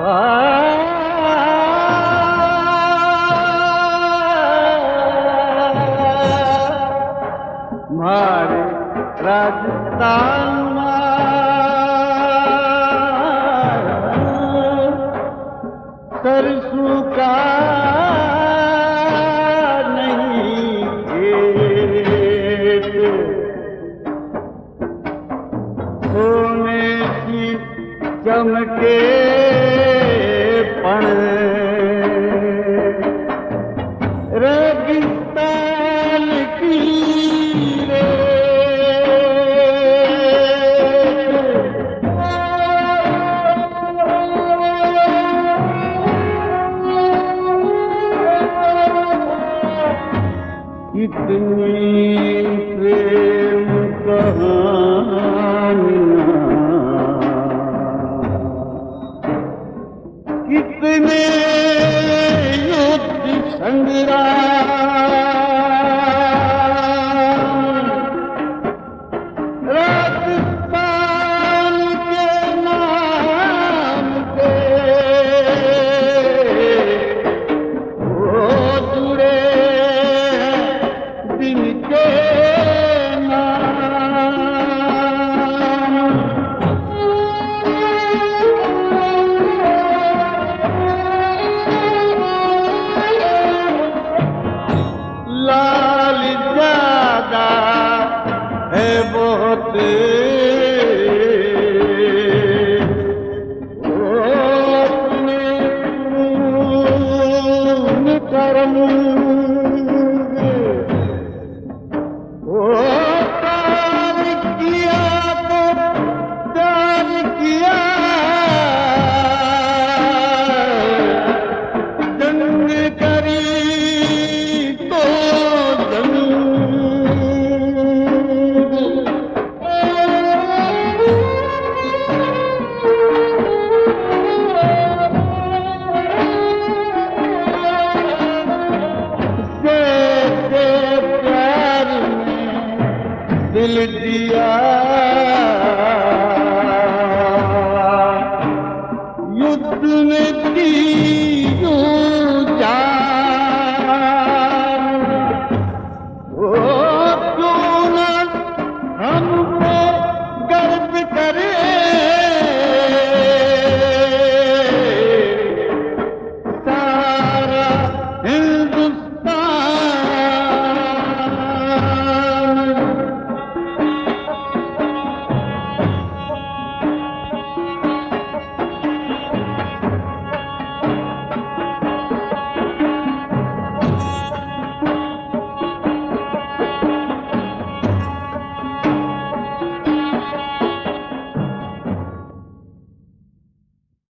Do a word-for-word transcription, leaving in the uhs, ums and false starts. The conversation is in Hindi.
मारे राजस्थान सरसों का नहीं खेत, सोने की चमके पण रेगिस्तान की कितनी प्रेम कहानियां, कितने युद्ध संग्राम राजस्थान के नाम पे वो जुड़े दिन के लाल ज्यादा है बहुत अपने खून कर्म वो प्यार किया तो प्यार किया, जंग करी तो जंग जैसे प्यार में दिल दिया